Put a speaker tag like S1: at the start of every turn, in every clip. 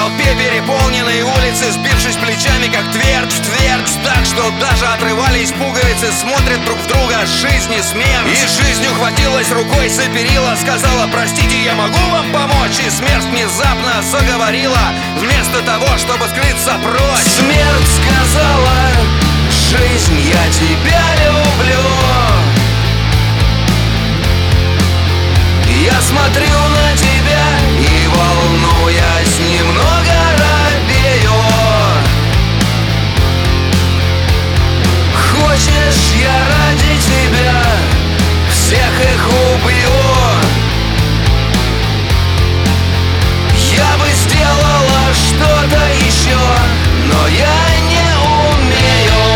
S1: толпе переполненной улицы, сбившись плечами, как твердь в твердь, так что даже отрывались пуговицы, смотрят друг в друга жизнь и смерть. И жизнь ухватилась рукой за перила, сказала: простите, я могу вам помочь? И смерть внезапно заговорила, вместо того, чтобы скрыться прочь. Смерть сказала: жизнь, я тебя люблю. Я смотрю на тебя и, волнуясь, немного робею. Хочешь, я ради тебя всех их убью? Я бы сделала что-то еще, но я не умею.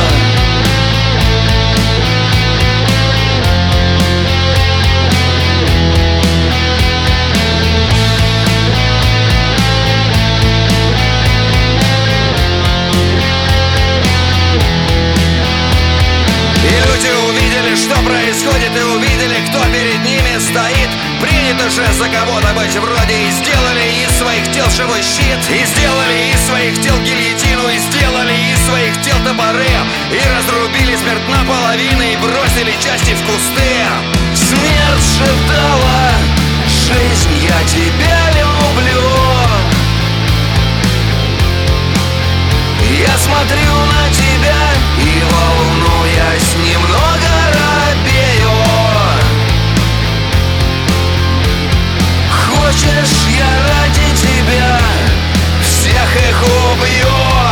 S1: Что происходит, и увидели, кто перед ними стоит. Принято же за кого-то быть вроде. И сделали из своих тел живой щит, и сделали из своих тел гильотину, и сделали из своих тел топоры, и разрубили смерть наполовину, и бросили части в кусты. Смерть шептала: жизнь, я тебя люблю. Я смотрю на тебя и, волнуясь, немного робею. Хочешь, я ради тебя всех их убью?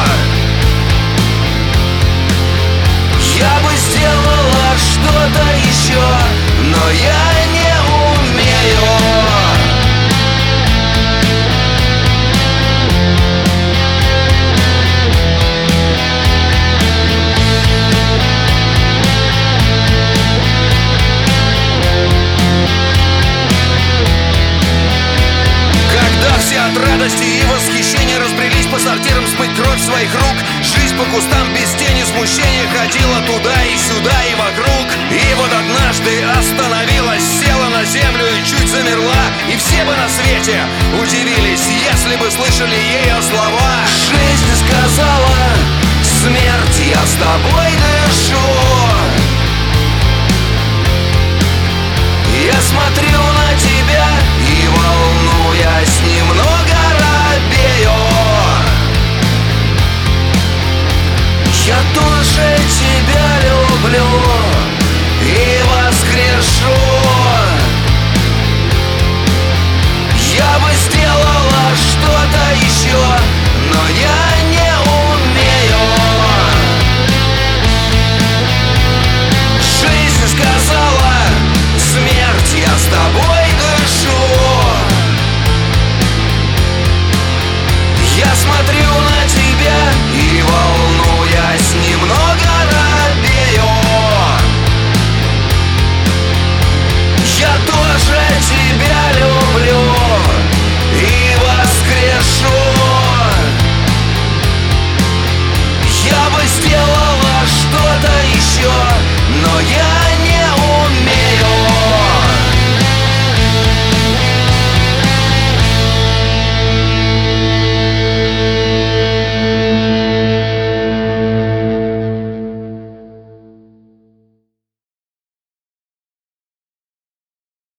S1: Я бы сделала что-то еще, но я не умею. От радости и восхищения разбрелись по сортирам смыть кровь своих рук. Жизнь по кустам без тени смущения ходила туда и сюда и вокруг. И вот однажды остановилась, села на землю и чуть замерла. И все бы на свете удивились, если бы слышали ее слова. Жизнь сказала: смерть, я с тобой дышу.